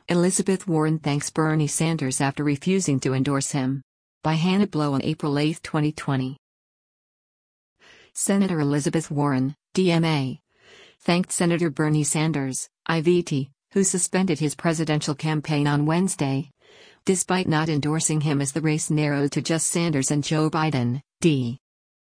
Elizabeth Warren thanks Bernie Sanders after refusing to endorse him. By Hannah Blow on April 8, 2020. Senator Elizabeth Warren, DMA, thanked Senator Bernie Sanders, IVT, who suspended his presidential campaign on Wednesday, despite not endorsing him as the race narrowed to just Sanders and Joe Biden, D.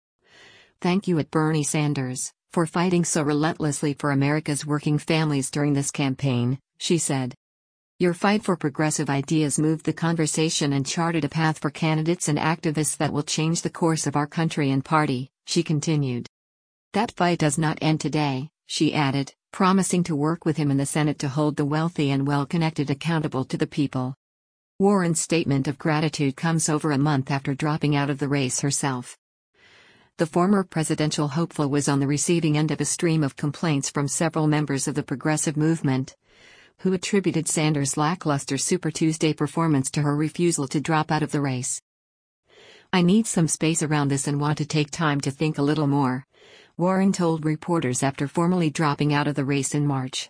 Thank you at Bernie Sanders, for fighting so relentlessly for America's working families during this campaign, she said. Your fight for progressive ideas moved the conversation and charted a path for candidates and activists that will change the course of our country and party, she continued. That fight does not end today, she added, promising to work with him in the Senate to hold the wealthy and well-connected accountable to the people. Warren's statement of gratitude comes over a month after dropping out of the race herself. The former presidential hopeful was on the receiving end of a stream of complaints from several members of the progressive movement, who attributed Sanders' lackluster Super Tuesday performance to her refusal to drop out of the race. I need some space around this and want to take time to think a little more, Warren told reporters after formally dropping out of the race in March.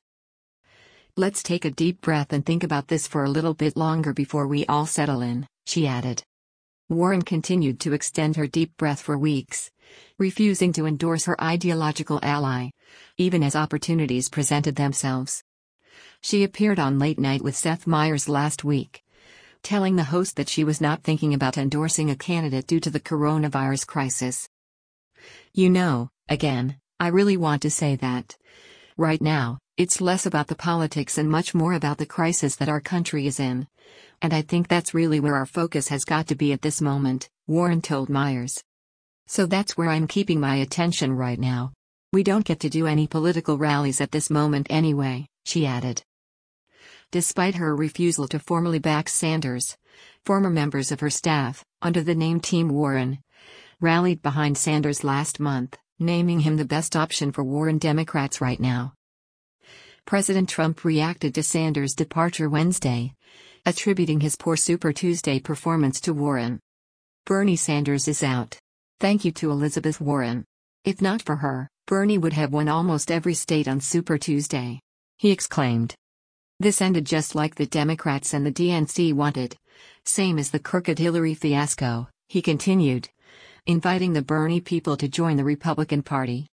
Let's take a deep breath and think about this for a little bit longer before we all settle in, she added. Warren continued to extend her deep breath for weeks, refusing to endorse her ideological ally, even as opportunities presented themselves. She appeared on Late Night with Seth Meyers last week, telling the host that she was not thinking about endorsing a candidate due to the coronavirus crisis. You know, again, I really want to say that. Right now, it's less about the politics and much more about the crisis that our country is in. And I think that's really where our focus has got to be at this moment, Warren told Meyers. So that's where I'm keeping my attention right now. We don't get to do any political rallies at this moment anyway, she added. Despite her refusal to formally back Sanders, former members of her staff, under the name Team Warren, rallied behind Sanders last month, naming him the best option for Warren Democrats right now. President Trump reacted to Sanders' departure Wednesday, attributing his poor Super Tuesday performance to Warren. Bernie Sanders is out. Thank you to Elizabeth Warren. If not for her, Bernie would have won almost every state on Super Tuesday, he exclaimed. This ended just like the Democrats and the DNC wanted. Same as the crooked Hillary fiasco, he continued, inviting the Bernie people to join the Republican Party.